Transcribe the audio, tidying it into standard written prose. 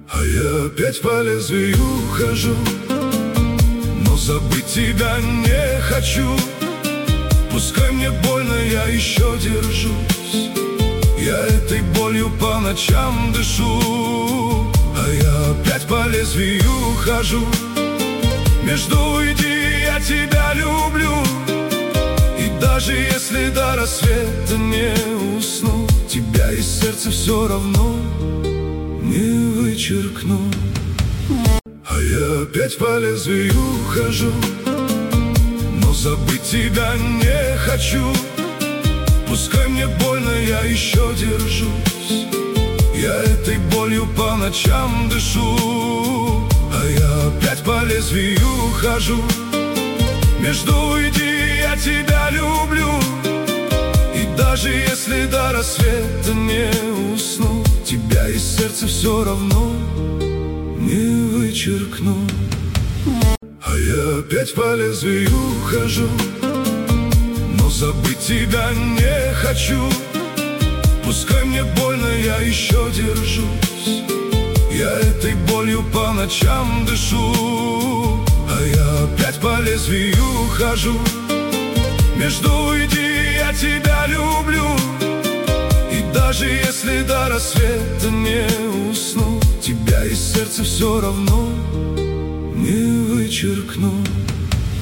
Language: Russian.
А я опять по лезвию хожу, но забыть тебя не хочу. Пускай мне больно, я еще держусь. Я этой болью по ночам дышу. А я опять по лезвию хожу. Между уйди, я тебя люблю. И даже если до рассвета не усну, тебя из сердца все равно не вычеркну. А я опять по лезвию хожу, но забыть тебя не хочу. Пускай мне больно, я еще держусь. Я этой болью по ночам дышу. А я опять по лезвию хожу. Между уйди, я тебя люблю. И даже если до рассвета не усну, тебя из сердца все равно не вычеркну. А я опять по лезвию хожу, но забыть тебя не хочу. Пускай мне больно, я еще держусь. Я этой болью по ночам дышу. А я опять по лезвию хожу. Между уйди, я тебя люблю. И даже если до рассвета не усну, тебя из сердца все равно не вычеркну.